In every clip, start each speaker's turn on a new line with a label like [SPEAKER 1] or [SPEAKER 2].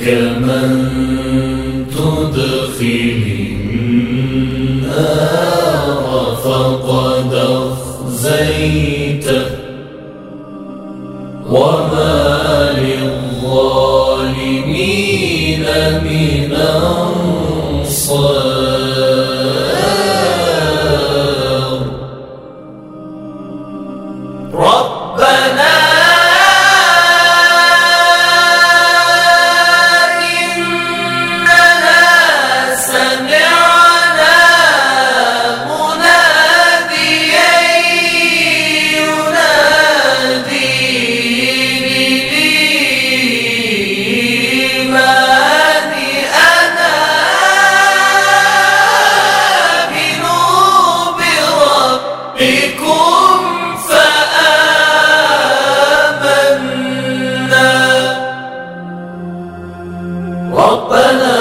[SPEAKER 1] من تدخل النار فقد أخزيته وما للظالمين من أنصار. ربنا إننا سمعنا مناديا ينادي للإيمان أن آمنوا بربكم ربنا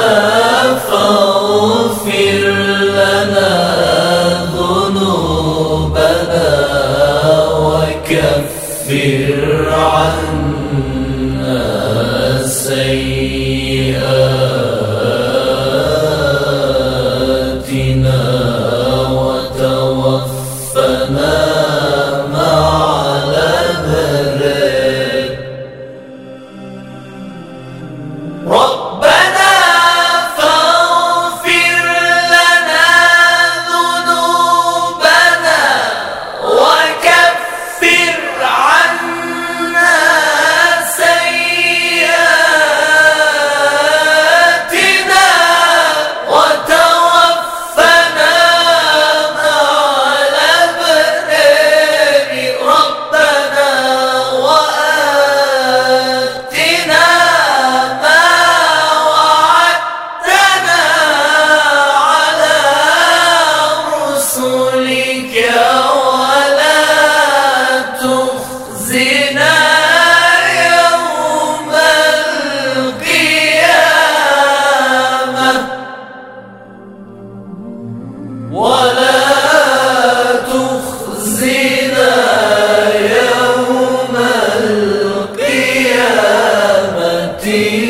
[SPEAKER 1] فاغفر لنا ذنوبنا وكفر عنا سيئاتنا وتوفنا مع الأبرار. ربنا فاغفر لنا ذنوبنا وكفر عنا سيئاتنا وتوفنا مع الأبرار. ربنا وآتنا ولا تخزنا يوم القيامة ولا تخزنا يوم القيامة